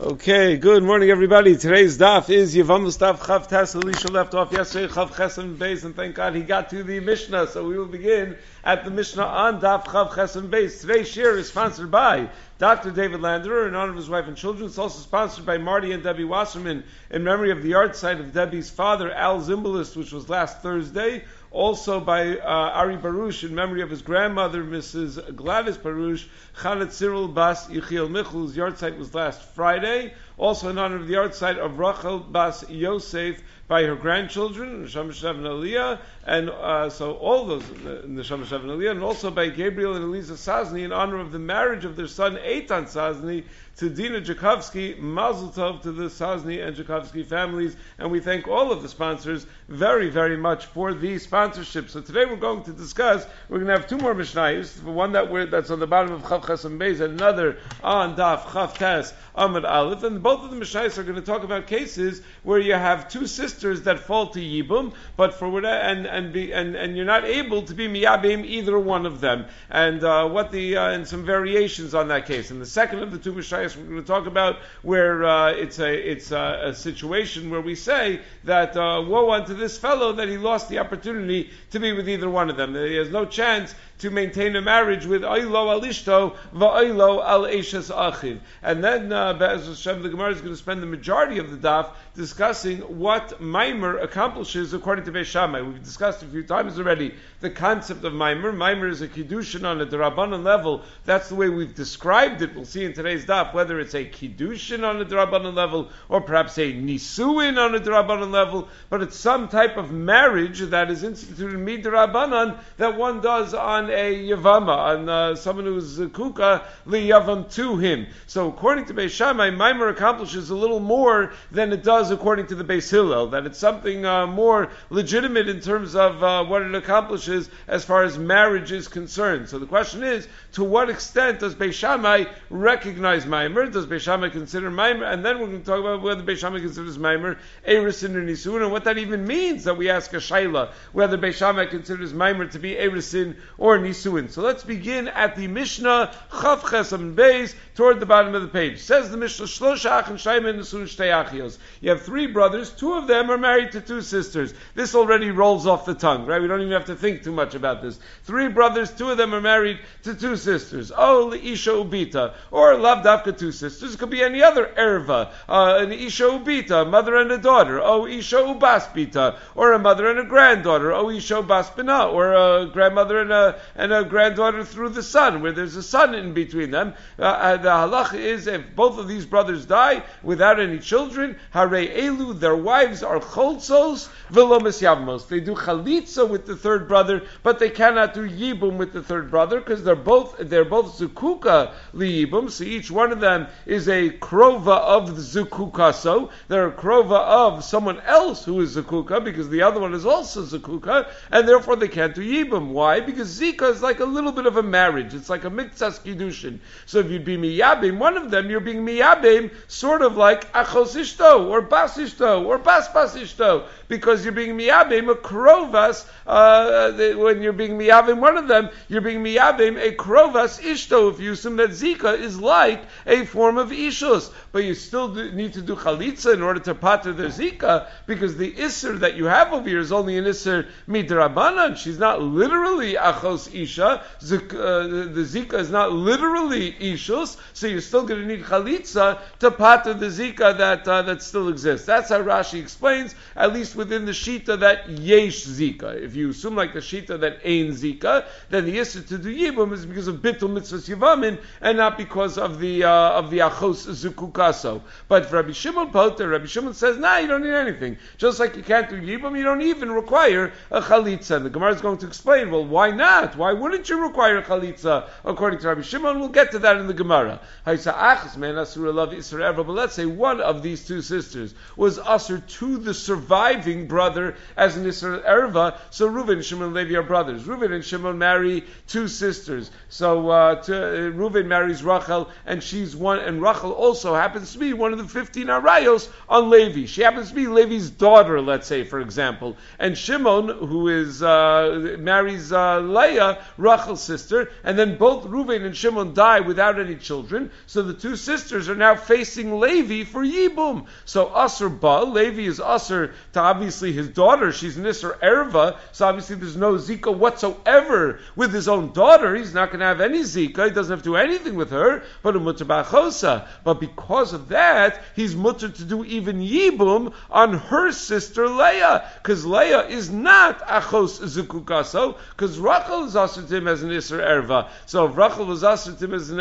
Okay, good morning everybody. Today's daf is Yevamos daf Chav Tes. Elisha left off yesterday, Chav Chesem Beis, and thank God he got to the Mishnah. So we will begin at the Mishnah on daf Chav Chesem Beis. Today's shir is sponsored by Dr. David Landerer in honor of his wife and children. It's also sponsored by Marty and Debbie Wasserman in memory of the yard site of Debbie's father, Al Zimbalist, which was last Thursday. Also by Ari Baruch in memory of his grandmother, Mrs. Gladys Baruch, Chanet Cyril Bas Yechiel Michel, whose yard site was last Friday. Also in honor of the yard site of Rachel Bas Yosef by her grandchildren, Neshama Shev and Aliyah, and so all those, Neshama Shev and Aliyah, and also by Gabriel and Eliza Sazni in honor of the marriage of their son Eitan Sazni to Dina Jakovsky. Mazel Tov to the Sazni and Jakovsky families, and we thank all of the sponsors very, very much for the sponsorship. So today we're going to discuss, we're going to have two more Mishnayos, one that's on the bottom of Chav Chesem Beis, and another on Daf Chav Tes Amud Aleph, and both of the Mishnayos are going to talk about cases where you have two sisters that fall to Yibum, but for whatever, and you're not able to be Miyabim either one of them, and and some variations on that case. And the second of the two Mishnayos we're going to talk about where it's a situation where we say that woe unto this fellow that he lost the opportunity to be with either one of them. He has no chance to maintain a marriage with Oilo al Ishto va'Oilo al Eishes Achiv. And then Be'ez Hashem, the Gemara is going to spend the majority of the daf discussing what Maimer accomplishes according to Beis Shammai. We've discussed a few times already the concept of Maimer. Maimer is a Kiddushin on a Darabanan level. That's the way we've described it. We'll see in today's daf whether it's a Kiddushin on a Darabanan level or perhaps a Nisuin on a Darabanan level, but it's some type of marriage that is instituted Midarabanan that one does on a Yavama, on someone who is Kuka li Yavam to him. So according to Beis Shammai, Maimer accomplishes a little more than it does according to the Beis Hillel, that it's something more legitimate in terms of what it accomplishes as far as marriage is concerned. So the question is, to what extent does Beis Shammai recognize Maimer? Does Beis Shammai consider Maimer? And then we're going to talk about whether Beis Shammai considers Maimer Erisin or Nisun, and what that even means, that we ask a Shaila, whether Beis Shammai considers Maimer to be Erisin or Nisuin. So let's begin at the Mishnah, Chav Chesam Beis, toward the bottom of the page. Says the Mishnah, Shlosha Achim Shaimen Nisun Shtei Achios. You have three brothers, two of them are married to two sisters. This already rolls off the tongue, right? We don't even have to think too much about this. Three brothers, two of them are married to two sisters. Oh, Isha Ubita, or Lav Davka, two sisters. It could be any other erva, an Isha Ubita, a mother and a daughter. Oh, Isha Ubas Bita, or a mother and a granddaughter. Oh, Isha Ubas Bina, or a grandmother and a granddaughter through the son, where there's a son in between them. The halach is, if both of these brothers die without any children, Hare Elu, their wives are cholzos velo misyavmos. They do chalitza with the third brother, but they cannot do yibum with the third brother because they're both zukuka liyibum. So each one of them is a krova of the zukuka. So they're a krova of someone else who is zukuka because the other one is also zukuka, and therefore they can't do yibum. Why? Because zika is like a little bit of a marriage. It's like a mitzvah kiddushin. So if you'd be miyabim one of them, you're being miyabim sort of like achos ishto or bas ishto or bas ishto, because you're being miyabim a krovas. When you're being miyabim one of them, you're being miyabim a krovas ishto. If you assume that zika is like a form of ishus, but you still need to do chalitza in order to pater their zika, because the isser that you have over here is only an isser midrabanan. She's not literally achos isha. The zika is not literally ishus, so you're still going to need chalitza to pater the zika that still exists. That's how Rashi explains, at least within the shita that yesh zika. If you assume like the shita that ain zika, then the issue to do yibum is because of bitul mitzvahs yivamin and not because of the achos zukukaso. But for Rabbi Shimon Poter, Rabbi Shimon says, nah, you don't need anything. Just like you can't do yibum, you don't even require a chalitza. And the Gemara is going to explain, well, why not? Why wouldn't you require a chalitza according to Rabbi Shimon? We'll get to that in the Gemara. But let's say one of these two sisters was usher to the surviving brother as an Isra Erva, so Reuven and Shimon and Levi are brothers. Reuven and Shimon marry two sisters. So Reuven marries Rachel, and she's Levi's one, and Rachel also happens to be one of the 15 arayos on Levi. She happens to be Levi's daughter, let's say, for example. And Shimon, who is marries Leah, Rachel's sister, and then both Reuven and Shimon die without any children. So the two sisters are now facing Levi for Yibum. So Asr Ba, Levi is Asr to obviously his daughter. She's Nisr Erva, so obviously there's no Zika whatsoever with his own daughter. He's not going to have any Zika. He doesn't have to do anything with her, but a Mutter Ba'achosa. But because of that, he's Mutter to do even Yibum on her sister Leah, because Leah is not Achos Zukukaso, because Rachel is Asr to him as an Isser Erva. So if Rachel was Asr to him as an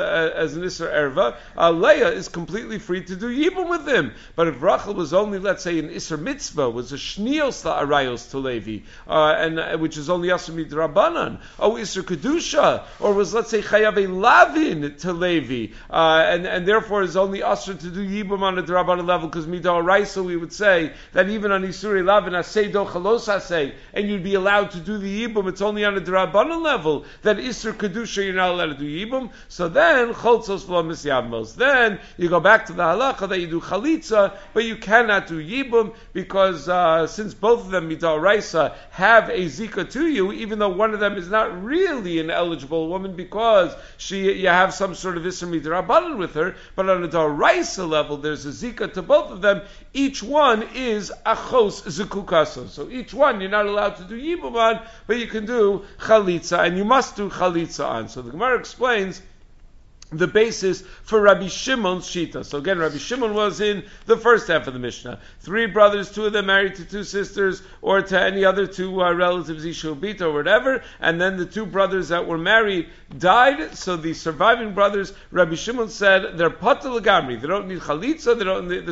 Isser Erva, Leah is completely free to do Yibum with him. But if Rachel was only, let's say, an Isser Mitzvah, was a Shnios La'arayos to Levi, and which is only Asr Midrabanan, Isser Kedusha, or was, let's say, Chayave Lavin to Levi, and therefore is only Asr to do Yibum on a Drabanan level, because Midah Raisa, we would say that even on Isurei Lavin, Asay Do Chalos Asay, and you'd be allowed to do the Yibum, it's only on a Drabanan level, that Isser Kedusha, you're not allowed to do Yibum. So then, Cholzos V'lo Misyavmos. Then, you go back to the halacha that you do Chalitza, but you cannot do Yibum, because since both of them, Midah Raisa, have a Zika to you, even though one of them is not really an eligible woman, because you have some sort of Isser Midrabanan with her, but on a Daraisa level, there's a Zika to both of them. Each one is Achos Zukukaso. So each one you're not allowed to do Yibum on, but you can do Chalitza, and you must do Chalitza on. So the Gemara explains the basis for Rabbi Shimon's Shita. So again, Rabbi Shimon was in the first half of the Mishnah. 3 brothers, 2 of them married to 2 sisters, or to any other 2 relatives, Ishubita or whatever, and then the 2 brothers that were married died, so the surviving brothers, Rabbi Shimon said, they're patel legamri. They don't need chalitza, they don't need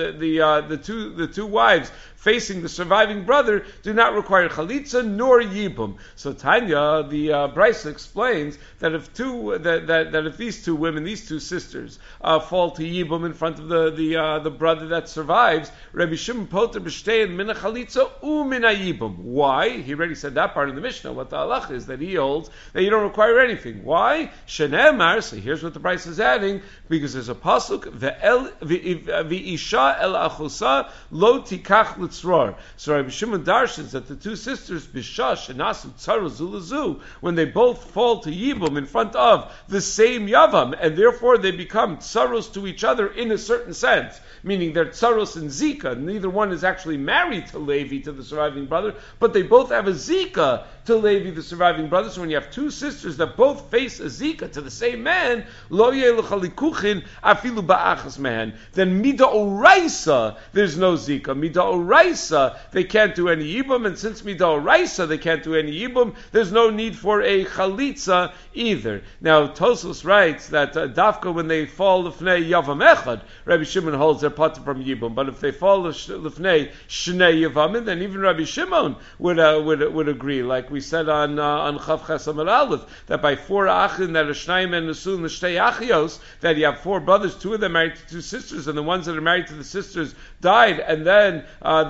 the 2 wives facing the surviving brother do not require chalitza nor yibum. So Tanya, the Brisa explains that if if these 2 women, these 2 sisters, fall to yibum in front of the brother that survives, Rabbi Shimon poter b'shtein mina chalitza u mina yibum. Why? He already said that part in the Mishnah. What the halach is that he holds that you don't require anything. Why? Shenemar. So here's what the Brisa is adding, because there's a pasuk v'isha el achusa lo tikach litzror. So Rabbi Shimon darshans that the 2 sisters bishash and nasu tzara zulazu, when they both fall to yibum in front of the same yavam, and therefore they become tsaros to each other in a certain sense, meaning they're tsaros and zika. Neither one is actually married to Levi, to the surviving brother, but they both have a zika to Levi, the surviving brother. So when you have 2 sisters that both face a zika to the same man, lo yelchalikuchin afilu ba'achas man, then mida oraisa there's no zika. Mida oraisa they can't do any yibum, and since mida oraisa they can't do any yibum, there's no need for a chalitza either. Now Tosfos writes that dafka when they fall lifnei yavam echad, Rabbi Shimon holds their pater from yibum, but if they fall lifnei shnei yavamim, then even Rabbi Shimon would agree, like we said on Chav Chesam and Aleph, that by 4 achin that are shnayim and nesun l'shtei achios, that you have 4 brothers, 2 of them married to 2 sisters, and the ones that are married to the sisters died, and then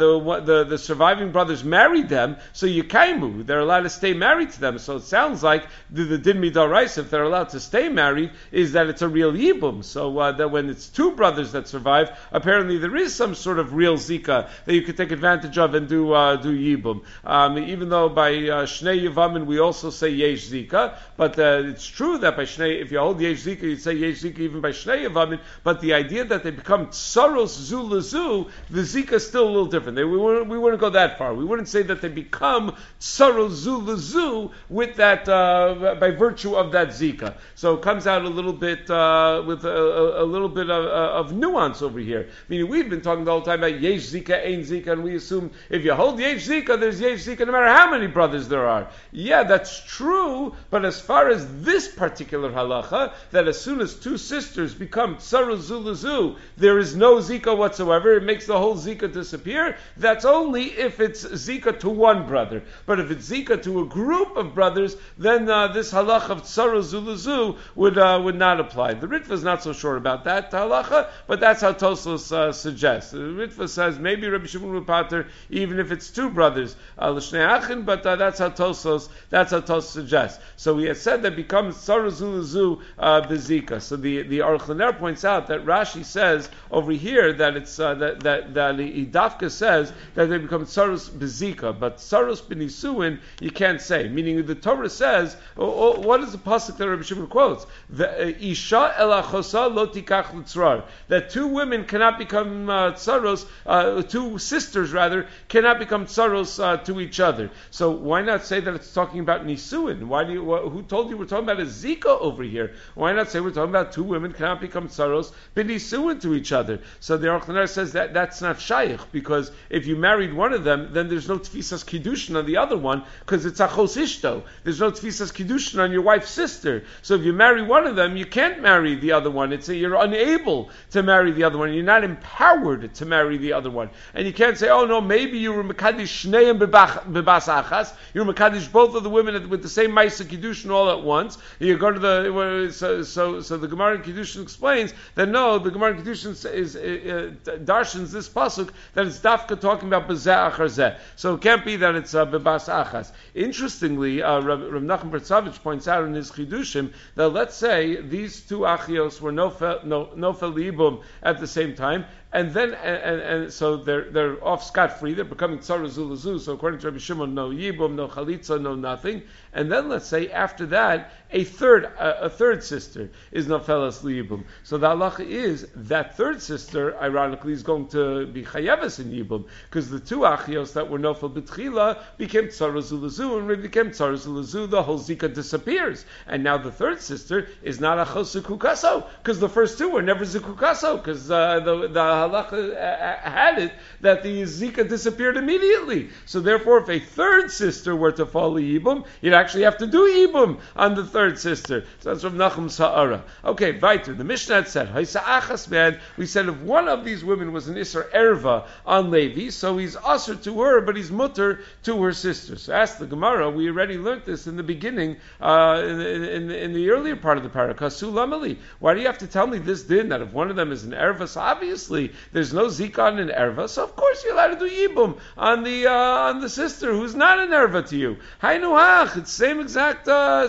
the surviving brothers married them, so Yekaimu, they're allowed to stay married to them. So it sounds like the din midaraisa, if they're allowed to stay married, is that it's a real yibum. So that when it's 2 brothers that survive, apparently there is some sort of real zika that you could take advantage of and do yibum. Even though by Shnei Yavamin we also say Yesh Zika, but it's true that by Shnei, if you hold Yesh Zika, you'd say Yesh Zika even by Shnei Yavamin, but the idea that they become Tsaros Zu Lazu, the Zika is still a little different. We wouldn't go that far. We wouldn't say that they become Tsaros Zu Lazu with that, by virtue of that Zika. So it comes out a little bit, with a little bit of nuance over here. Meaning we've been talking the whole time about Yesh Zika, Ein Zika, and we assume if you hold Yesh Zika, there's Yesh Zika no matter how many brothers there are. Yeah, that's true, but as far as this particular halacha, that as soon as 2 sisters become tsaru zulazu, there is no zika whatsoever, it makes the whole zika disappear, that's only if it's zika to 1 brother. But if it's zika to a group of brothers, then this halacha of tsaru zulazu would not apply. The Ritva is not so sure about that halacha, but that's how Tosfos suggests. The Ritva says maybe Rabbi Shimon would pater even if it's 2 brothers, l'shnei achin, but that's how Tosos suggests. So we had said that becomes Tzaruzulazu Bezika. So the Aruch LaNer points out that Rashi says over here that it's that Idafka says that they become Tzarus Bezika, but Tzarus Benisuin you can't say. Meaning the Torah says, what is the pasuk that Rabbi Shimon quotes? Isha elachosa lo tikach l'tzrar. That two women cannot become tzaros, two sisters rather, cannot become tzaros to each other. So why not say that it's talking about nisuin? Who told you we're talking about a zika over here? Why not say we're talking about two women cannot become tzaros b'nisuin to each other? So the Aruch LaNer says that that's not shaykh, because if you married one of them, then there's no tfisas kiddushin on the other one, because it's achos ishto. There's no tfisas kiddushin on your wife's sister. So if you marry one of them, you can't marry the other one. You're unable to marry the other one. You're not empowered to marry the other one. And you can't say, oh no, maybe you were mekadish shneim bebas achas. You were mekadish both of the women with the same ma'aseh kiddushin all at once. You go to the so the Gemara in Kiddushin explains that no, the Gemara in Kiddushin is darshans this pasuk that it's dafka talking about bezeh achar zeh. So it can't be that it's bebas achas. Interestingly, Rav Nachman Bertzavich points out in his Chidushim that let's say these two achios were nofel libum at the same time, and then and so they're off scot free. They're becoming tzara zulazu. So according to Rabbi Shimon, no yibum, no chalitza, no nothing. And then let's say after that a third sister is nofelas liyibum. So the halacha is that third sister, ironically, is going to be chayeves in yibum, because the two achios that were nofel b'tchila became tzara zulazu, and when they became tzara zulazu, the whole zika disappears, and now the third sister is not achos zukukaso, because the first two were never zukukaso, because the halacha had it that the zika disappeared immediately. So therefore, if a third sister were to fall yibum, you'd actually have to do yibum on the third sister. So that's from Nachum Sa'ara. Okay, weiter. The Mishnah had said, we said if one of these women was an Isser Erva on Levi, so he's usher to her, but he's mutter to her sister. So ask the Gemara, we already learned this in the beginning, in the earlier part of the parakah, Sulamali. Why do you have to tell me this din, that if one of them is an Erva, so obviously there's no zika on an Erva, so of course you're allowed to do yibum on the sister who's not an Erva to you. Hainu hach, it's same exact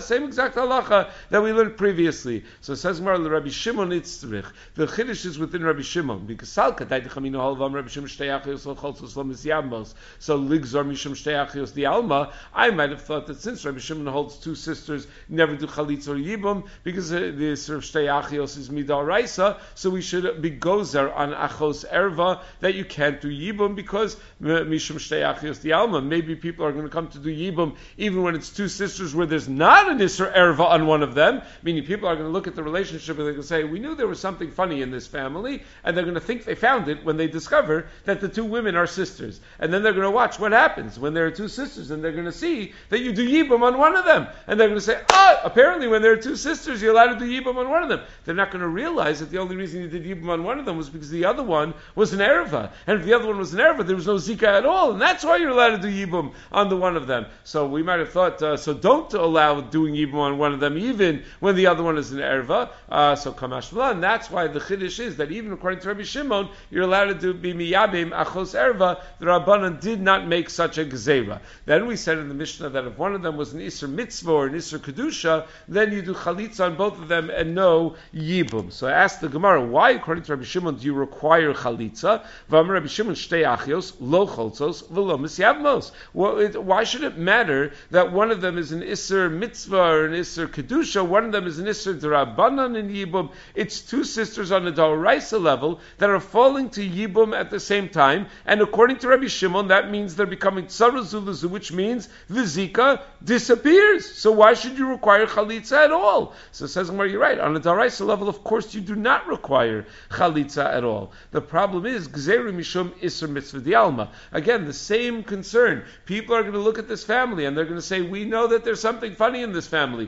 halacha that we learned previously. So it says more Rabbi Shimon itzrich. The chiddush is within Rabbi Shimon, because salka daidichamino halvam Rabbi Shimon shtei achios lo cholzos lo misyamos. So ligzor mishum shtei achios the alma. I might have thought that since Rabbi Shimon holds two sisters never do chalitz or yibum, because the sort of shtei achios is midal raisa, so we should be gozer on achos erva that you can't do yibum because mishum shtei achios the alma. Maybe people are going to come to do yibum even when it's two sisters where there's not an isser erva on one of them. Meaning people are going to look at the relationship and they're going to say, we knew there was something funny in this family, and they're going to think they found it when they discover that the two women are sisters. And then they're going to watch what happens when there are two sisters, and they're going to see that you do yibum on one of them. And they're going to say, apparently when there are two sisters, you're allowed to do yibum on one of them. They're not going to realize that the only reason you did yibum on one of them was because the other one was an erva. And if the other one was an erva, there was no zika at all. And that's why you're allowed to do yibum on the one of them. So we might have thought, so don't allow doing yibum on one of them even when the other one is an erva. So kamash v'la, and that's why the chiddush is that even according to Rabbi Shimon, you're allowed to be miyabim achos erva. The Rabbanan did not make such a gezerah. Then we said in the Mishnah that if one of them was an isser mitzvah or an isser kedusha, then you do chalitza on both of them and no yibum. So I asked the Gemara, why according to Rabbi Shimon do you require chalitza? V'amar Rabbi Shimon shtei achios lo cholzos v'lo misyavmos. Why should it matter that one of them is an isser mitzvah or an isser kedusha, one of them is an isser d'Rabbanan in yibum? It's two sisters on the d'oraisa level that are falling to yibum at the same time, and according to Rabbi Shimon, that means they're becoming tzara zulazu, which means the zika disappears. So why should you require chalitza at all? So it says, well, you're right. On the d'oraisa level, of course, you do not require chalitza at all. The problem is gzeru mishum isser mitzvah dialma. Again, the same concern. People are going to look at this family and they're going to say, we know that there's something funny in this family.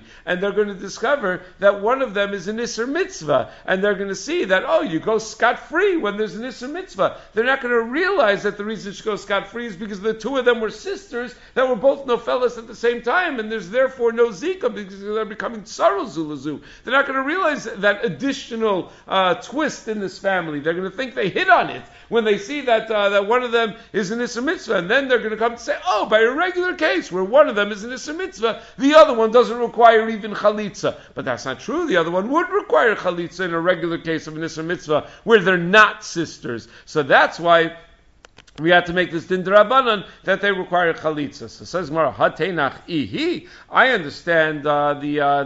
and they're going to discover that one of them is an Isser Mitzvah, and they're going to see that, oh, you go scot-free when there's an Isser Mitzvah. They're not going to realize that the reason she goes scot-free is because the two of them were sisters that were both Nofelas at the same time, and there's therefore no Zika because they're becoming Tsaro Zulazu. They're not going to realize that additional twist in this family. They're going to think they hit on it when they see that one of them is an Isser Mitzvah, and then they're going to come to say, oh, by a regular case where one of them is an Isser Mitzvah, the other one doesn't require even Chalitza. But that's not true. The other one would require Chalitza in a regular case of an Isser Mitzvah where they're not sisters. So that's why we had to make this din d'Rabbanan that they require chalitza. So says Gemara, Hateinach ihi. I understand to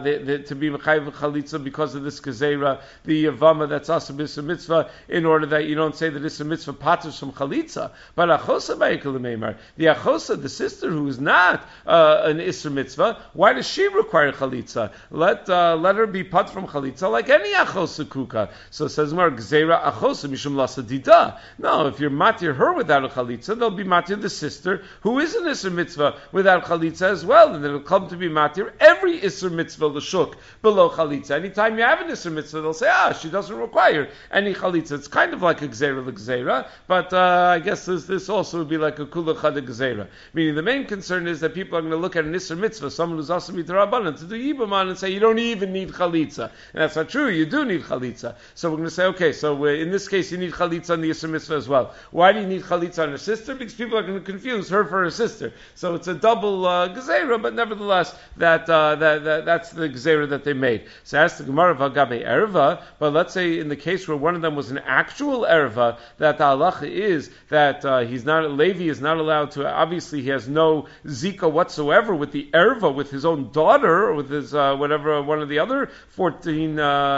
be mechayiv chalitza because of this gezerah, the yavama that's also b'isur mitzvah, in order that you don't say that it's a mitzvah paters from chalitza. But achosa ba'ikol meimar, the achosa, the sister who is not an isur mitzvah, why does she require chalitza? Let her be pat from chalitza like any achosa kuka. So says Gemara, gezerah achosa mishum lasa dida. No, if you're matir her without a chalitza, they'll be matir the sister who is an isur mitzvah without chalitza as well, and then it'll come to be matir every isur mitzvah l'shuk below chalitza. Anytime you have an isur mitzvah, they'll say, she doesn't require any chalitza. It's kind of like a gzeira l'gzeira, but I guess this also would be like a kula chada gzeira. Meaning the main concern is that people are going to look at an isur mitzvah, someone who's also mitzvah to do yibaman, and say you don't even need chalitza, and that's not true. You do need chalitza. So we're going to say, okay, so in this case you need chalitza on the isur mitzvah as well. Why do you need chalitza on her sister? Because people are going to confuse her for her sister. So it's a double gezerah, but nevertheless, that's the gezerah that they made. So as the Gemara v'agabe erva, but let's say in the case where one of them was an actual erva, that the halacha is that Levi is not allowed to. Obviously, he has no zika whatsoever with the erva, with his own daughter, or with his whatever one of the other 14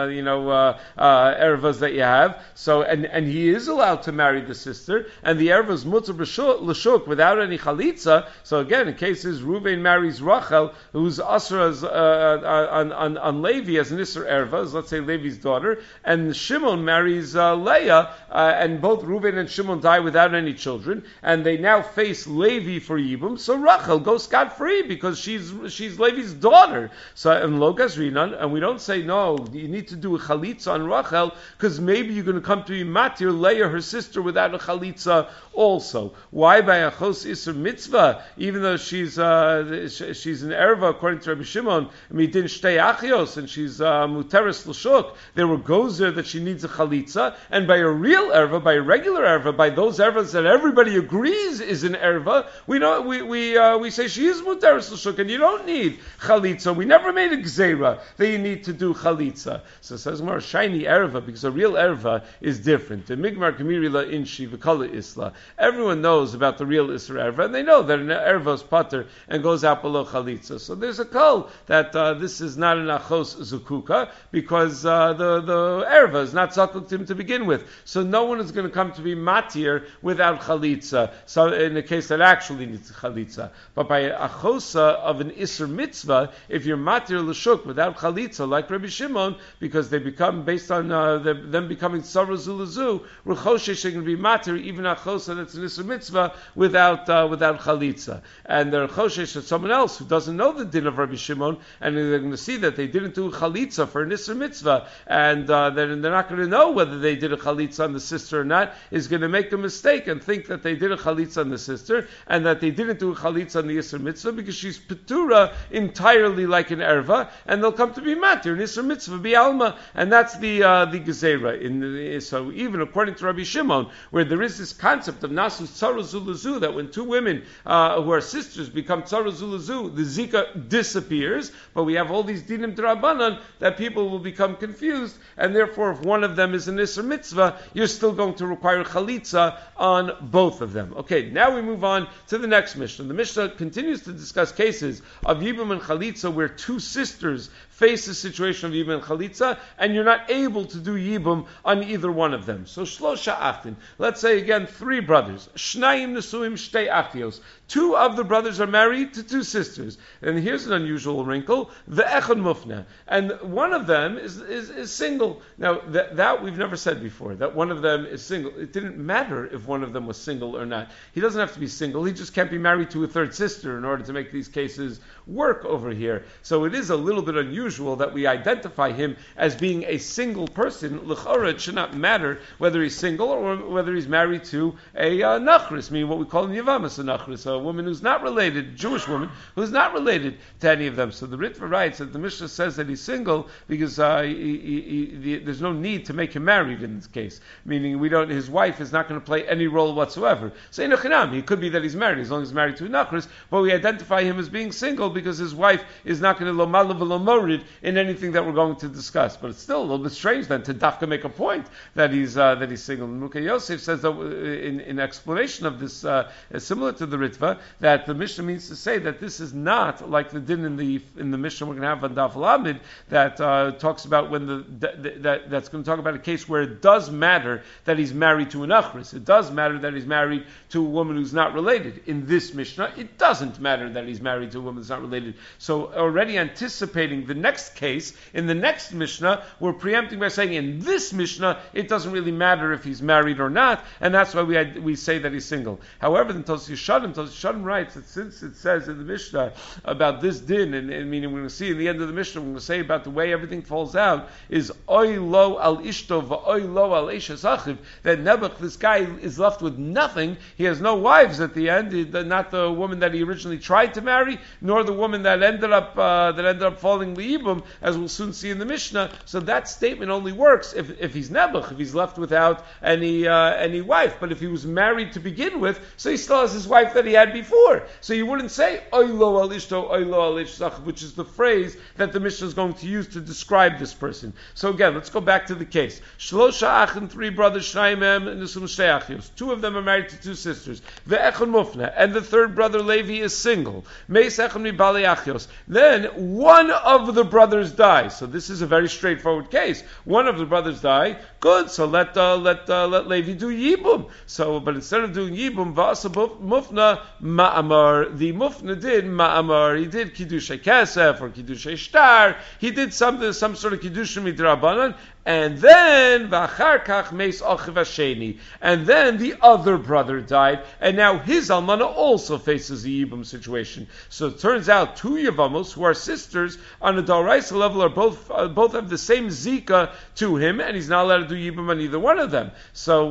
ervas that you have. So and he is allowed to marry the sister, and the erva is mutzah l'shuk without any chalitza. So again, in cases Reuven marries Rachel, who's asra on Levi as an isser erva, as let's say Levi's daughter, and Shimon marries Leah, and both Reuven and Shimon die without any children, and they now face Levi for yibum. So Rachel goes scot free because she's Levi's daughter. So and logas rinan, and we don't say no, you need to do a chalitza on Rachel because maybe you're going to come to be matir Leah, her sister, without a chalitza also. Why by achos isur mitzvah, even though she's an erva according to Rabbi Shimon, midin shtei achios, and she's muteres l'shuk, there were gozer that she needs a chalitza, and by a real erva, by a regular erva, by those ervas that everybody agrees is an erva, we say she is muteres l'shuk, and you don't need chalitza. We never made a gzeira that you need to do chalitza. So it says more shiny erva, because a real erva is different. The migmar kamirila inshi v'kala isla. Everyone knows about the real Isra Erva, and they know that an Erva is pater and goes out below Chalitza. So there's a call that this is not an Achos Zukuka, because the Erva is not Zakukim to begin with. So no one is going to come to be Matir without Chalitza, so in the case that actually needs Chalitza. But by Achosa of an Isra Mitzvah, if you're Matir L'Shuk without Chalitza, like Rabbi Shimon, because they become, based on them becoming Tzara Zulazu, Rechoshesh are going to be Matir, even Achosa that's an Isra Mitzvah without Chalitza. And they're Choshesh at someone else who doesn't know the din of Rabbi Shimon, and they're going to see that they didn't do Chalitza for an Isra Mitzvah, and they're not going to know whether they did a Chalitza on the sister or not, is going to make a mistake and think that they did a Chalitza on the sister, and that they didn't do a Chalitza on the Isra Mitzvah, because she's Petura entirely like an Erva, and they'll come to be Matir, an Isra Mitzvah, be Alma, and that's the Gezerah. So even according to Rabbi Shimon, where there is this concept of Nasu Tzara Zulazu, that when two women who are sisters become Tzara Zulazu, the Zika disappears, but we have all these dinim d'Rabbanan that people will become confused, and therefore if one of them is an Isra Mitzvah, you're still going to require Chalitza on both of them. Okay, now we move on to the next Mishnah. The Mishnah continues to discuss cases of Yibum and Chalitza where two sisters face the situation of Yibum and Chalitza, and you're not able to do Yibum on either one of them. So Shlosha Achin. Let's say again 3 brothers. Shnayim Nesuim Shtei Achios. 2 of the brothers are married to 2 sisters. And here's an unusual wrinkle. The Echad Mufna. And one of them is single. Now, that we've never said before, that one of them is single. It didn't matter if one of them was single or not. He doesn't have to be single. He just can't be married to a 3rd sister in order to make these cases work over here. So it is a little bit unusual that we identify him as being a single person. L'chora, it should not matter whether he's single or whether he's married to a nachris, meaning what we call in Yavamas a nachris, a woman who's not related, Jewish woman, who's not related to any of them. So the Ritva writes that the Mishnah says that he's single because there's no need to make him married in this case, meaning his wife is not going to play any role whatsoever. So it could be that he's married, as long as he's married to a nachris, but we identify him as being single because his wife is not going to lomalav lomorid in anything that we're going to discuss. But it's still a little bit strange then to dafka make a point that he's single. Mukha Yosef says that in explanation of this, similar to the Ritva, that the Mishnah means to say that this is not like the din in the Mishnah we're going to have on Daf Lamed that talks about when that's going to talk about a case where it does matter that he's married to an achris. It does matter that he's married to a woman who's not related. In this Mishnah, it doesn't matter that he's married to a woman who's not related. So already anticipating the next case, in the next Mishnah, we're preempting by saying in this Mishnah, it doesn't really matter if he's married or not, and that's why we say that he's single. However, the Tosis Yeshadim writes that since it says in the Mishnah about this din, and meaning we're going to see in the end of the Mishnah, we're going to say about the way everything falls out, is oy lo al ishto v'oy lo al eshes achiv, that Nebuch, this guy, is left with nothing. He has no wives at the end, not the woman that he originally tried to marry, nor the woman that ended up falling liibum, as we'll soon see in the Mishnah. So that statement only works if he's Nebuch, if he's left without any wife. But if he was married to begin with, so he still has his wife that he had before. So you wouldn't say oy lo al ishto, oy lo al eshes achiv, which is the phrase that the Mishnah is going to use to describe this person. So again, let's go back to the case. Shlosha achin, 3 brothers, shnayim nesum shtei achios. 2 of them are married to 2 sisters. Ve'echad mufna, and the 3rd brother Levi is single. Meis echad mi bali achios. Then one of the brothers dies. So this is a very straightforward case. One of the brothers die. Good. So let Levi do yibum. So, but instead of doing yibum, va'asa mufna ma'amar. The mufna did ma'amar. He did kiddushay kesef or kiddushay shtar. He did some sort of kiddushay midrabanan. And then v'achar kach meis achiv hasheni. And then the other brother died, and now his almana also faces the yibum situation. So it turns out 2 yavamos who are sisters on a daraisa level are both have the same zika to him, and he's not allowed to do yibum on either one of them. So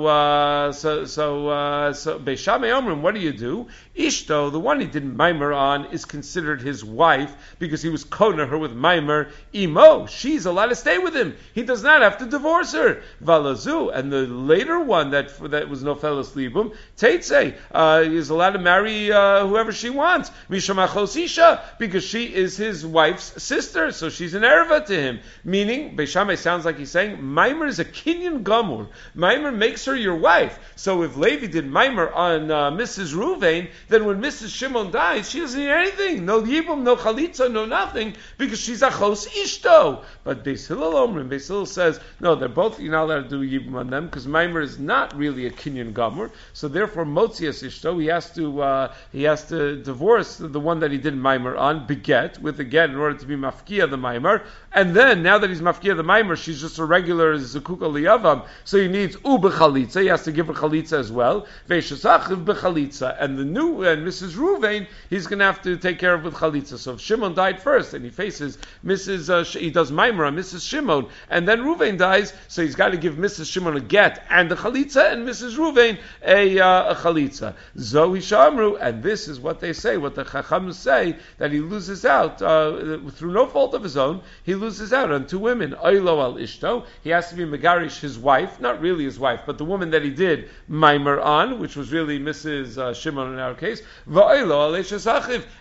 Beis Shammai Omrim, what do you do? Ishto, the one he didn't maimer on, is considered his wife because he was kona her with maimer. Imo, she's allowed to stay with him. He does not have to divorce her. Valazu, and the later one that was nofeles libum, Teitze, is allowed to marry whoever she wants. Mishamachos isha, because she is his wife's sister, so she's an erva to him. Meaning, Beis Shammai sounds like he's saying, Maimer is a kinyan gamur. Maimer makes her your wife. So if Levi did Maimer on Mrs. Ruvain, then when Mrs. Shimon dies, she doesn't need anything. No yibum, no chalitza, no nothing, because she's achos ishto. But Beis Hillel Omrim, Beis Hillel says, no, they're both, you're not allowed to do yibum on them, because Maimer is not really a kinyan gamur. So therefore, Motzias ishto, he has to divorce the one that he did Maimer on, beget, with a get in order to be mafkia the Maimer. And then, now that he's mafkia the Maimer, she's just a regular zukuka liyavam, so he needs ubechalitza, he has to give her chalitza as well. Veishasachiv bechalitza. And the new, and Mrs. Ruvain, he's going to have to take care of with chalitza. So if Shimon died first, and he faces he does Maimer on Mrs. Shimon, and then Ruvain dies, so he's got to give Mrs. Shimon a get and a chalitza, and Mrs. Ruvain a chalitza. Zohi Shamru, and this is what they say, what the Chacham say, that he loses out, through no fault of his own, he loses out on 2 women. Oilo al ishto, he has to be megarish his wife, not really his wife, but the woman that he did Maimer on, which was really Mrs. Shimon in our case. Va'oilo al eshes achiv,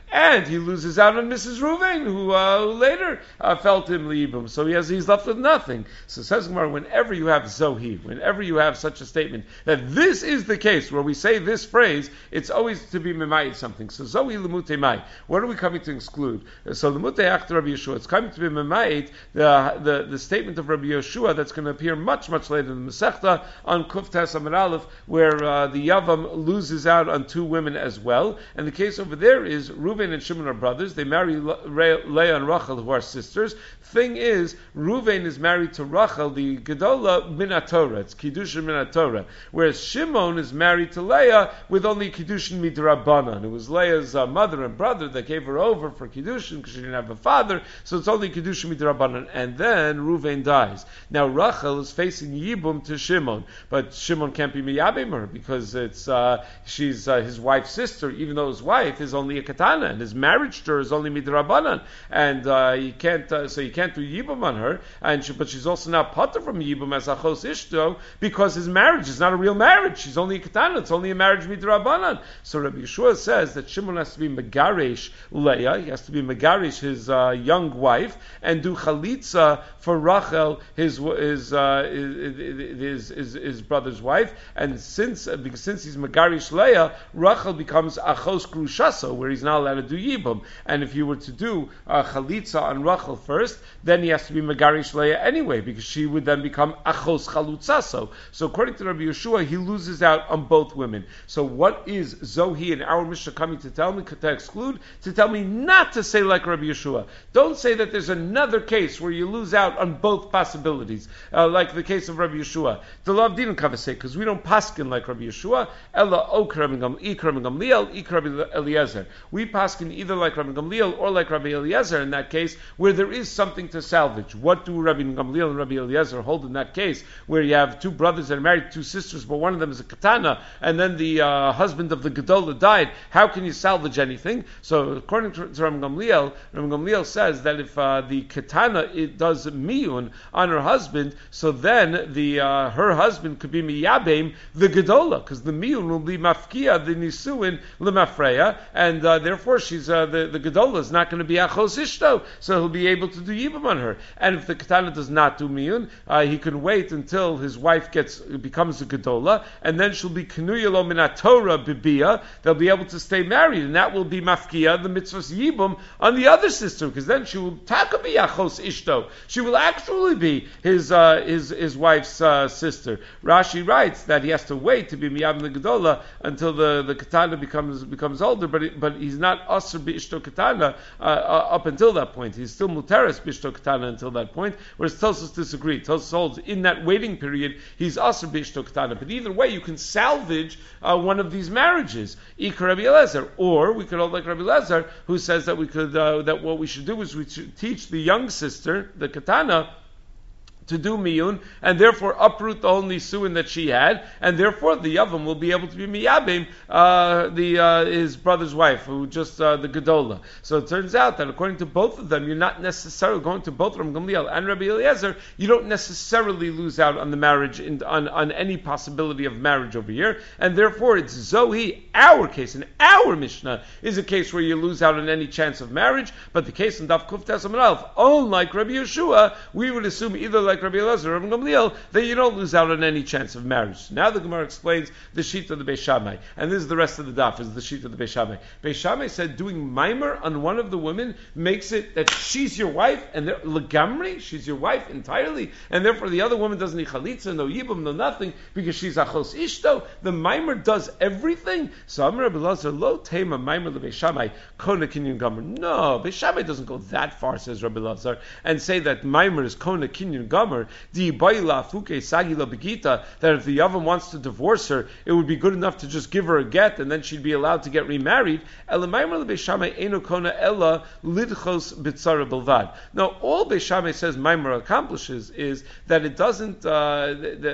and he loses out on Mrs. Ruvain, who later felt him Libum. So he's left with nothing. So says Gemara, whenever you have Zohi, whenever you have such a statement, that this is the case where we say this phrase, it's always to be Memayit something. So Zohi Lemute Mai. What are we coming to exclude? So Lemute Achter Rabbi Yeshua, it's coming to be Memayit, the statement of Rabbi Yeshua that's going to appear much, much later in the Masechta on Kuf Tes Amud Aleph, where the Yavam loses out on two women as well. And the case over there is Reuven and Shimon are brothers. They marry Leah and Rachel, who are sisters. Thing is, Reuven is married to Rachel, the Gedola Minatorah. It's Kiddushin Minatorah. Whereas Shimon is married to Leah with only Kiddushin Midrabanan. It was Leah's mother and brother that gave her over for Kiddushin because she didn't have a father, so it's only Kiddushin Midrabanan. And then Reuven dies. Now Rachel is facing Yibum to Shimon, but Shimon can't be Miyabim her because she's his wife's sister, even though his wife is only a katana, and his marriage to her is only midrabanan, and he can't do yibum on her, but she's also now pater from yibum as achos ishto because his marriage is not a real marriage. She's only a katana; it's only a marriage midrabanan. So Rabbi Yeshua says that Shimon has to be megaresh Leah, he has to be megaresh his young wife, and do chalitza for Rachel, his brother's wife, and since he's megarish Leah, Rachel becomes achos grushaso, where he's not allowed to do yibum. And if you were to do chalitza on Rachel first, then he has to be megarish Leah anyway, because she would then become achos chalutzaso. So according to Rabbi Yeshua, he loses out on both women. So what is Zohi in our Mishnah coming to tell me, to exclude? To tell me not to say like Rabbi Yeshua. Don't say that there's another case where you lose out on both possibilities, like the case of Rabbi Yeshua. The law of Din Kavaseh, because we don't paskin like Rabbi Yeshua, Ella Okra Gamliel, Ikra Eliezer. We paskin either like Rabbi Gamliel or like Rabbi Eliezer in that case, where there is something to salvage. What do Rabbi Gamliel and Rabbi Eliezer hold in that case, where you have two brothers that are married to two sisters, but one of them is a katana, and then the husband of the Gedola died? How can you salvage anything? So according to Rabbi Gamliel says that if the katana does miyun on her husband, so then her husband could be miyabim the Gedola, because the miyun will be mafkia the nisuin lemafreya, and therefore she's the Gedola is not going to be achos ishto, so he'll be able to do yibam on her. And if the katana does not do miyun, he can wait until his wife becomes a Gedola, and then she'll be kenuya lo minatora bibia. They'll be able to stay married, and that will be mafkia the mitzvahs yibam on the other sister, because then she will taka be achos ishto. She will actually be his wife's sister. Rashi writes that he has to wait to be miyab the Gedola until the katana becomes older, but he's not asr b'ishto katana up until that point. He's still muteres b'ishto katana until that point, whereas Tosfos disagree. Tosfos holds in that waiting period he's asr b'ishto katana. But either way, you can salvage one of these marriages. Ikar Rabbi Eliezer, or we could hold like Rabbi Eliezer, who says that we could that what we should do is we should teach the young sister, the katana, to do miyun, and therefore uproot the whole nisuin that she had, and therefore the yavam will be able to be miyabim his brother's wife, who just the Gedola. So it turns out that according to both of them, you're not necessarily going to both Rabbi Gamliel and Rabbi Eliezer. You don't necessarily lose out on the marriage on any possibility of marriage over here, and therefore it's Zohi. Our case in our Mishnah is a case where you lose out on any chance of marriage, but the case in Daf Kuf Tes Amud Aleph, unlike Rabbi Yeshua, we would assume either like Rabbi Elazar or Rabbi Gamliel that you don't lose out on any chance of marriage. Now the Gemara explains the sheet of the Beis Shammai, and this is the rest of the daf, is the sheet of the Beis Shammai. Beis Shammai said doing maimer on one of the women makes it that she's your wife, and legamri, she's your wife entirely, and therefore the other woman doesn't need chalitza, no yibum, no nothing, because she's achos ishto. The maimer does everything. So Amar Rabbi Elazar lo tema maimer le Beis Shammai kona kinyan gomer. No, Beis Shammai doesn't go that far, says Rabbi Elazar, and say that maimer is kona kinyan gomer. That if the Yavam wants to divorce her, it would be good enough to just give her a get and then she'd be allowed to get remarried. Now, all Beis Shammai says Maimer accomplishes is that it doesn't that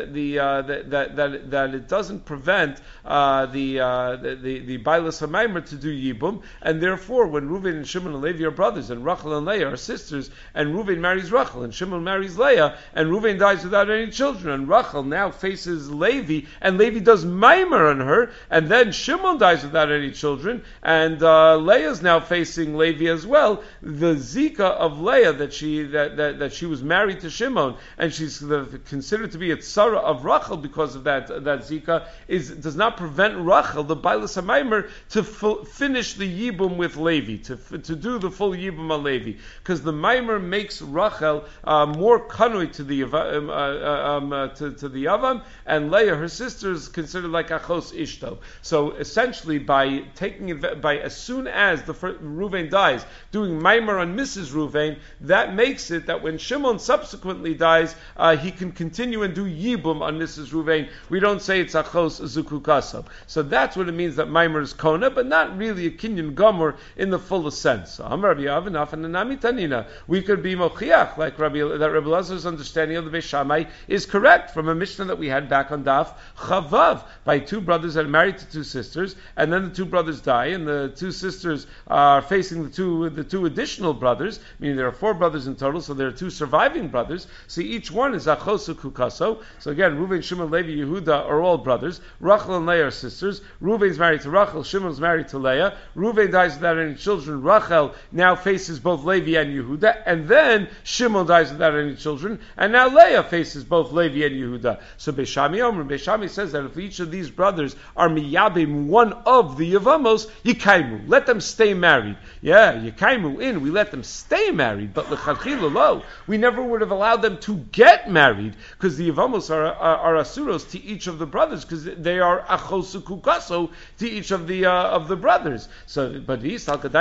it doesn't prevent the Bailas HaMaimer to do Yibum, and therefore when Reuven and Shimon and Levi are brothers and Rachel and Leah are sisters, and Reuven marries Rachel and Shimon marries Leah, Leah, and Reuven dies without any children, and Rachel now faces Levi, and Levi does Maimer on her, and then Shimon dies without any children, and Leah is now facing Levi as well. The Zika of Leah that she was married to Shimon, and she's considered to be a tzara of Rachel because of that Zika, does not prevent Rachel, the Bailas HaMaimer, to finish the Yibum with Levi, to do the full Yibum on Levi, because the Maimer makes Rachel more kanoi to the Yavam, and Leah, her sister, is considered like Achos Ishto. So essentially, by as soon as Reuven dies, doing Maimer on Mrs. Reuven, that makes it that when Shimon subsequently dies, he can continue and do Yibum on Mrs. Reuven. We don't say it's Achos Zukukaso. So that's what it means that Maimer is Kona, but not really a Kinyan Gomer in the fullest sense. So Amar Rabbi Avinaf and Anami Tanina, we could be Mochiach, like Rabbi Lazar's understanding of the Beis Shammai is correct from a Mishnah that we had back on Daf Chavav, by two brothers that are married to two sisters, and then the two brothers die, and the two sisters are facing the two additional brothers, meaning there are four brothers in total, so there are two surviving brothers. So each one is Achosu Kukaso. So again, Reuven, Shimon, Levi, Yehuda are all brothers. Rachel and Leah are sisters. Reuven's married to Rachel. Shimon's married to Leah. Reuven dies without any children. Rachel now faces both Levi and Yehuda, and then Shimon dies without any children, and now Leah faces both Levi and Yehuda. So Beis Shammai says that if each of these brothers are miyabim one of the Yavamos, Yikaimu, let them stay married. Yeah, Yikaimu in, we let them stay married, but l'chadchila lo, we never would have allowed them to get married, because the Yavamos are asuros to each of the brothers, because they are achosu kukaso to each of the brothers. So, but if you hold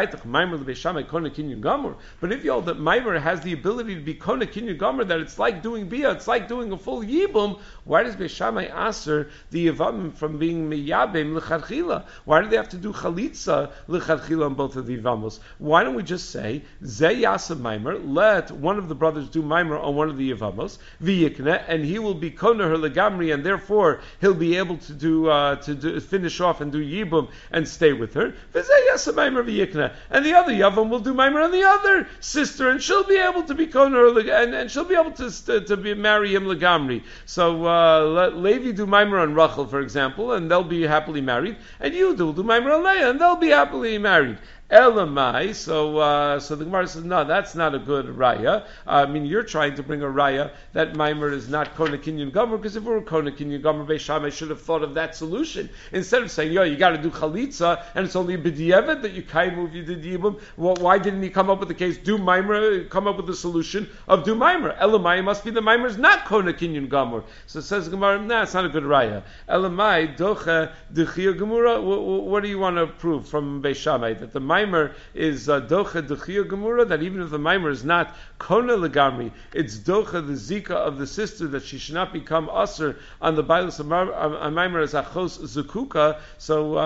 that Maimer has the ability to be kona kinyan gomer, that it's like doing bia, it's like doing a full yibum, why does Beis Shammai aser the Yavamim from being miyabim l'chadchila? Why do they have to do chalitza l'chadchila on both of the Yavamos? Why don't we just say Zeh Yasa Maimer, let one of the brothers do Maimer on one of the Yavamos, v'yikne, and he will be kona her legamri, and therefore he'll be able to do finish off and do yibum and stay with her. V'zeh Yasa Maimer v'yikne, and the other Yavam will do Maimer on the other sister, and she'll be able to be kona her and she'll be able to marry him legamri. So let Levi do Maimer on Rachel, for example, and they'll be happily married, and Yehuda will do Maimer on Leah, and they'll be happily married. Elamai, so the Gemara says, no, that's not a good raya. I mean, you're trying to bring a raya that Maimer is not Kona Kinyan Gomer, because if it were Kona Kinyan Gomer, Beis Shammai should have thought of that solution. Instead of saying, you got to do Chalitza, and it's only a B'diavad that you kaimu if you did Yibum, well, why didn't he come up with the case, do Maimer, come up with the solution of do Maimer? Elamai must be the Maimer is not Kona Kinyan Gomer. So it says Gemara, nah, it's not a good raya. Elamai, Docha, Dechia Gemura, what do you want to prove from Beis Shammai? That the Maimer is Docha Dechia Gemura, that even if the Maimer is not Kona Legamri, it's Docha, the Zika of the sister, that she should not become Aser on the Bailas Maimer as Achos Zukuka. So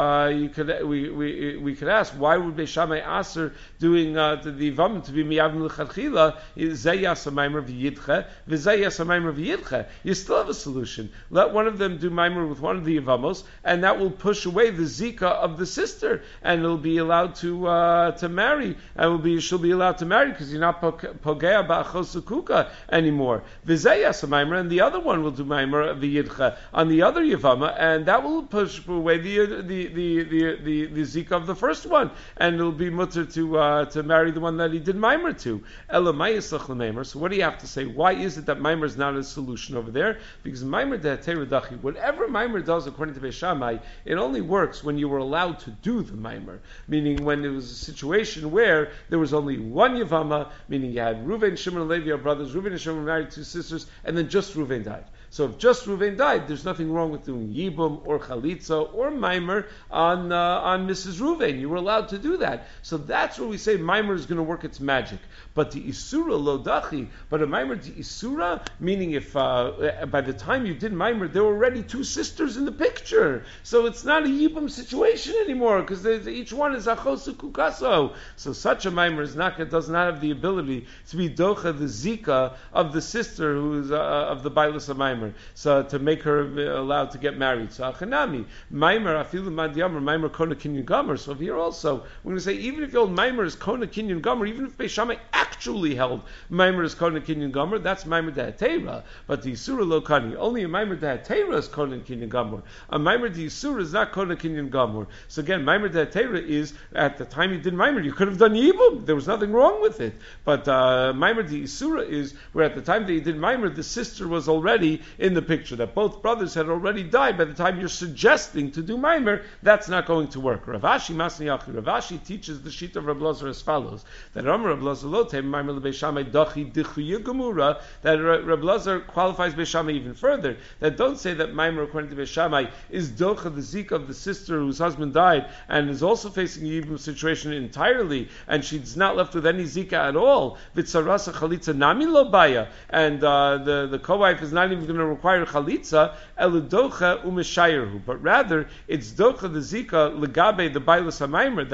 we could ask, why would Beis Shammai Aser doing the Vam to be Miyavim L'Chadchila is Zayas Maimer V'Yidche, V'Zayas Maimer V'Yidche? You still have a solution. Let one of them do Maimer with one of the Yavamos, and that will push away the Zika of the sister, and it'll be allowed to marry, and she'll be allowed to marry because you're not pogea ba'achos zukuka anymore. V'zeyas maimer, and the other one will do maimer v'yidcha on the other yavama, and that will push away the zika of the first one, and it'll be mutter to marry the one that he did maimer to. Elamayisach l'maimer. So what do you have to say? Why is it that maimer is not a solution over there? Because maimer de'aterudachi, whatever maimer does according to Beis Shammai, it only works when you were allowed to do the maimer, meaning when it was a situation where there was only one Yavama, meaning you had Reuven, Shimon, and Levi are brothers, Reuven and Shimon married two sisters, and then just Reuven died. So if just Reuven died, there's nothing wrong with doing Yibum or Chalitza or Maimer on Mrs. Reuven. You were allowed to do that. So that's where we say Maimer is going to work its magic. But the Isura lo dachi, but a Maimer the Isura, meaning if by the time you did Maimer, there were already two sisters in the picture. So it's not a Yibum situation anymore, because each one is Achosu Kukaso. So such a Maimer does not have the ability to be Docha, the Zika of the sister who is of the Bailas of Maimer. Maimer, so to make her allowed to get married. So Achanami, Maimer, Afilu Madiyamar, Maimer Kona Kinyan Gomer. So here also, we're going to say, even if the old Maimer is Kona Kinyan Gomer, even if Beis Shammai actually held Maimer is Kona Kinyan Gomer, that's Maimer Dehatera. But the Yisura Lokani, only a Maimer Dehatera is Kona Kinyan Gomer. A Maimer de Yisura is not Kona Kinyan Gomer. So again, Maimer Dehatera is, at the time you did Maimer, you could have done Yibum. There was nothing wrong with it. But Maimer de Yisura is where at the time that you did Maimer, the sister was already in the picture, that both brothers had already died by the time you're suggesting to do Maimer. That's not going to work. Ravashi Masni Yachi. Ravashi teaches the sheet of Reb Lazar as follows: that Amar Reb Lazar Lotem Maimer leBeis Shammai Dachi Dichuya Gemura. That Reb Lazar qualifies Beis Shammai even further. That don't say that Maimer according to Beis Shammai is Docha, the Zika of the sister whose husband died and is also facing a Yibum situation entirely, and she's not left with any Zika at all. Vitzarasa Chalitza Nami Lo Baya, and the co-wife is not even going to require Chalitza. Eludocha Umeshayerhu, but rather it's Docha the Zika Legabe the Bailus HaMaimer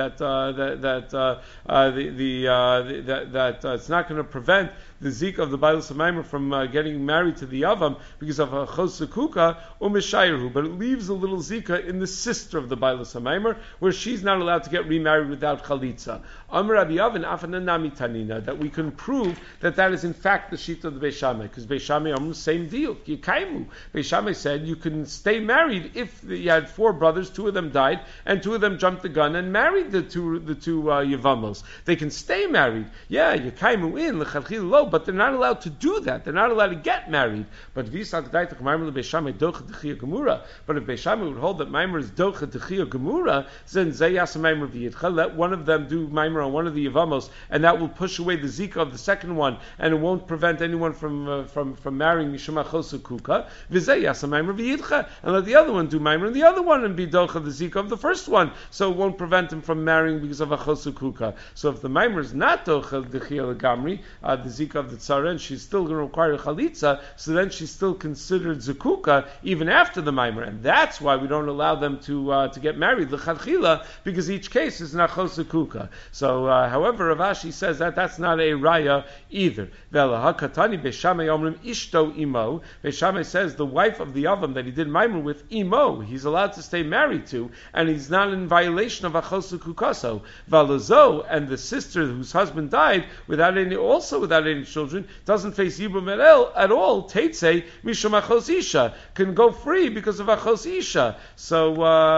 that it's not going to prevent the Zika of the Bailus HaMaimer from getting married to the Yavam because of a Chosekuka Umeshayerhu, but it leaves a little Zika in the sister of the Bailus HaMaimer where she's not allowed to get remarried without Chalitza. Amar Rabbi Yavin Afananami Tanina, that we can prove that is in fact the sheet of the Beis Shammai, because Beis Shammai are the same deal. Yikaimu. Beis Shammai said you can stay married if you had 4 brothers, 2 of them died, and 2 of them jumped the gun and married the two Yavamos. They can stay married. Yeah, Yikaimu in L'chadchil lo, but they're not allowed to do that. They're not allowed to get married. But Visak Daitach Maimer Beis Shammai Docha Dechia Gemura. But if Beis Shammai would hold that Maimer is Docha Dechia Gemura, then Zayas Maimer V'Yidcha, let one of them do Maimer on one of the Yavamos, and that will push away the Zika of the second one, and it won't prevent anyone from marrying Mishuma Chosu Kuka. V'Zayas Maimer V'Yidcha, and let the other one do Maimer on the other one and be Docha the Zika of the first one, so it won't prevent him from marrying because of a Chosu Kuka. So if the Maimer is not Docha Dechia Legamri, the Zika of the Tzara, and she's still going to require Chalitza, so then she's still considered Zukuka even after the Maimer, and that's why we don't allow them to get married L'chadchila, because each case is not Chosukuka. So, however, Ravashi says that's not a raya either. V'elahakatani Beis Shammai omrim ishto imo. Beis Shammai says the wife of the Avam that he did Maimer with, imo, he's allowed to stay married to, and he's not in violation of Achosukukaso. V'alazo, and the sister whose husband died without any children, doesn't face Yibum at all. Teitze mishum achos isha, can go free because of achos isha. So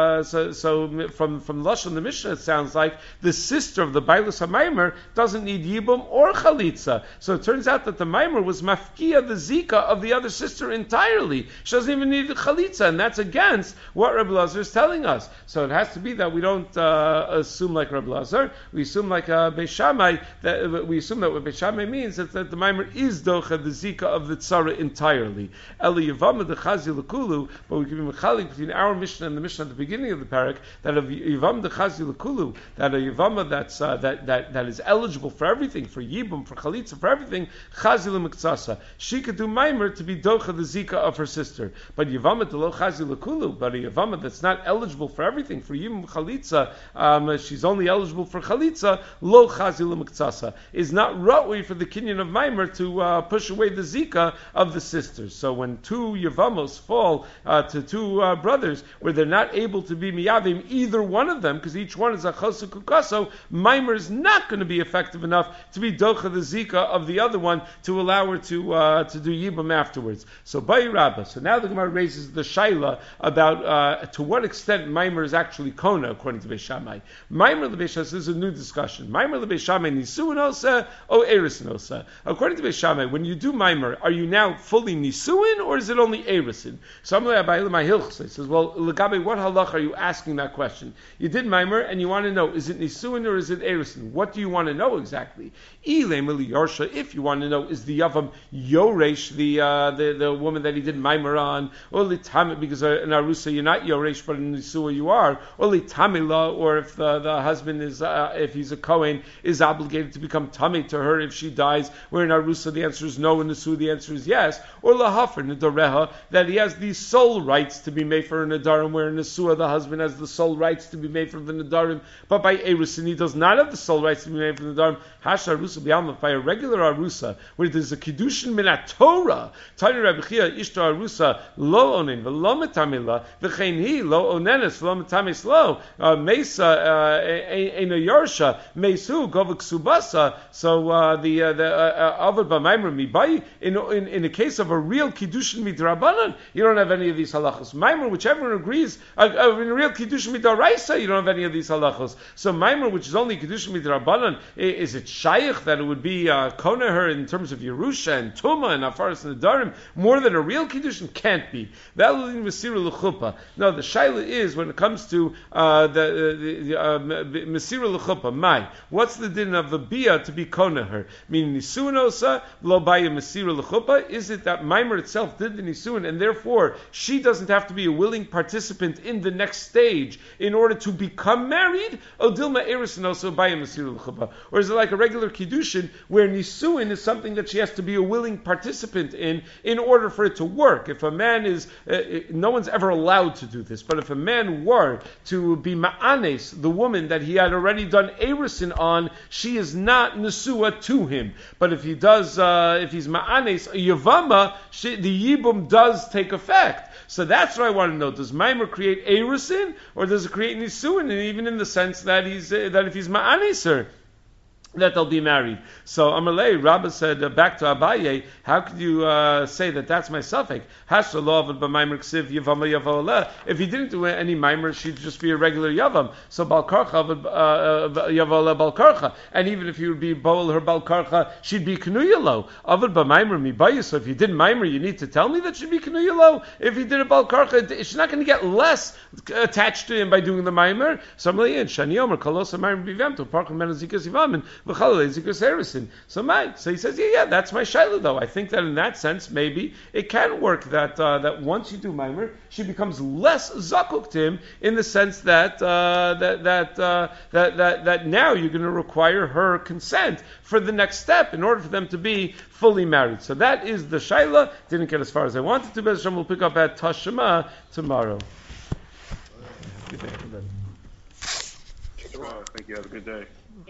from Lashon the Mishnah, it sounds like the sister of the Bailus HaMaimer doesn't need Yibum or Chalitza. So it turns out that the Maimer was mafkia the Zika of the other sister entirely. She doesn't even need Chalitza, and that's against what Reb Lazar is telling us. So it has to be that we don't assume like Reb Lazar. We assume like Beis Shammai, that we assume that what Beis Shammai means is that the Maimer is Docha the Zika of the Tzara entirely. Eli Yavama the Chazi L'Kulu, but we can be mechalik between our Mishnah and the Mishnah at the beginning of the parak, that of Yavam the Chazi L'Kulu, that a Yavama that is eligible for everything, for Yibum, for Chalitza, for everything, Chazi L'Miktsasa. She could do Maimer to be Docha the Zika of her sister. But Yavama to Lo Chazi L'Kulu, but a Yavama that's not eligible for everything, for Yibum Chalitza, she's only eligible for Chalitza, Lo Chazi L'Miktsasa, is not Ra'ui for the Kinyan of Maimer to push away the Zika of the sisters. So when 2 Yavamos fall to 2 brothers, where they're not able to be Miyavim, either one of them, because each one is a Chosu Kukaso, Maimer is not going to be effective enough to be Docha the Zika of the other one to allow her to do Yibam afterwards. So Bayi Rabbah. So now the Gemara raises the Shaila about to what extent Maimer is actually Kona, according to Beis Shammai. Maimer Beis Shammai, this is a new discussion. Maimer Beis Shammai Nisuin Osa or Erisin Osa. According to Beis Shammai, when you do Maimer, are you now fully Nisuin or is it only Erisin? So he says, well, Lagabe, what halach are you asking that question? You did Maimer and you want to know, is it Nisuin or is it Erisin? What do you want to know exactly? If you want to know, is the Yavam Yoresh, the woman that he did Maimer on, or Litame, because in Arusa you're not Yoresh, but in Nisua you are, or Litamila, or if the husband is, if he's a Kohen, is obligated to become Tameh to her if she dies, where in Arusa the answer is no, in Nesua the answer is yes, or Lahafer Nidoreha, that he has the sole rights to be made for a Nadarim, where in Nesua the husband has the sole rights to be made for the Nadarim, but by Erusin he does not have the sole rights to be made for the Nadarim. Hash Arusa B'Yalma, by a regular Arusa, where there's a Kiddushin Minat Torah, Tanya Rabbi Chia, Ishto Arusa, Lo Onin, V'lo Metamila, V'chein Hi, Lo Onenes, V'lo Metamis Lo, Mesa, Eina Yarsha, Mesu, Govak Subasa, so the Avad B'Maimer Mibai, in the case of a real Kiddushin Midrabanan, you don't have any of these halachos. Maimer, which everyone agrees, in a real Kiddushin Midaraisa, you don't have any of these halachos. So Maimer, which is only Kiddushin Midrabanan, is it shaykh that it would be koneher in terms of Yerusha and Tuma and Afaras and Nadarim more than a real Kiddushin? Can't be. No, the shaila is when it comes to the Mesira L'chuppah, Mai. What's the din of the Bia to be koneher? Meaning Nisuin Osa, Lo Baya Mesira L'chuppah? Is it that Maimer itself did the Nisuin and therefore she doesn't have to be a willing participant in the next stage in order to become married? O Dilma Eris and also Baya Mesira L'chuppah? Or is it like a regular Kiddushin where Nisuin is something that she has to be a willing participant in order for it to work? If a man is, no one's ever allowed to do this, but if a man were to be Ma'anes, the woman that he had already done Erisin on, she is not Nesua to him. But if he does, if he's Ma'anes, a Yavama, the Yibum does take effect. So that's what I want to know. Does Maimer create Erisin, or does it create Nisuin? And even in the sense that that if he's Ma'anes her, that they'll be married. So Amalei, Rabbah said back to Abaye, how could you say that that's my suffix? If he didn't do any maimer, she'd just be a regular yavam. So balkarcha yavola balkarcha, and even if he would be bowl her balkarcha, she'd be knuyalo. Avad b'maimer mibayis. So if you did maimer, you need to tell me that she'd be knuyalo. If he did a balkarcha, she's not going to get less attached to him by doing the maimer. So Amalei and Shani Omer kalosa maimer bivem to parkam menazikas yivamin. So he says, yeah, that's my shayla though. I think that in that sense, maybe it can work that that once you do maimer, she becomes less zakuk to him in the sense that that now you're going to require her consent for the next step in order for them to be fully married. So that is the shayla. Didn't get as far as I wanted to, but we'll pick up at Tashema tomorrow. Tomorrow. Thank you. Have a good day.